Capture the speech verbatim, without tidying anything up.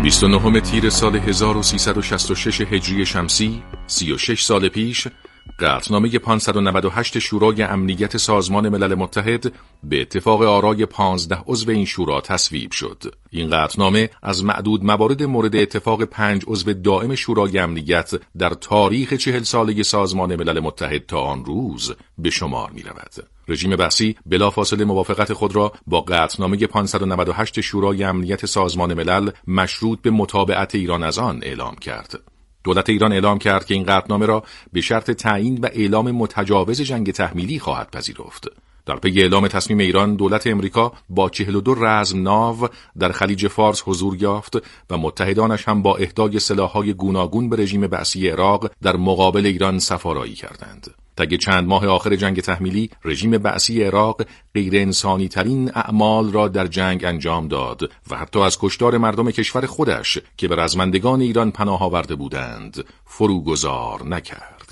بیست و نهم تیر سال هزار و سیصد و شصت و شش هجری شمسی، سی و شش سال پیش، قطعنامه پانصد و نود و هشت شورای امنیت سازمان ملل متحد به اتفاق آرای پانزده عضو این شورا تصویب شد. این قطعنامه از معدود موارد مورد اتفاق پنج عضو دائم شورای امنیت در تاریخ چهل ساله سازمان ملل متحد تا آن روز به شمار می رود. رژیم بعثی بلافاصله موافقت خود را با قطعنامه پانصد و نود و هشت شورای امنیت سازمان ملل مشروط به متابعت ایران از آن اعلام کرد. دولت ایران اعلام کرد که این قطعنامه را به شرط تعیین و اعلام متجاوز جنگ تحمیلی خواهد پذیرفت. در پی اعلام تصمیم ایران، دولت امریکا با چهل و دو رزم ناو در خلیج فارس حضور یافت و متحدانش هم با اهدای سلاح‌های گوناگون به رژیم بعثی عراق در مقابل ایران سفارایی کردند. طی چند ماه آخر جنگ تحمیلی، رژیم بعثی عراق غیر انسانی ترین اعمال را در جنگ انجام داد و حتی از کشتار مردم کشور خودش که به رزمندگان ایران پناه آورده بودند فروگذار نکرد.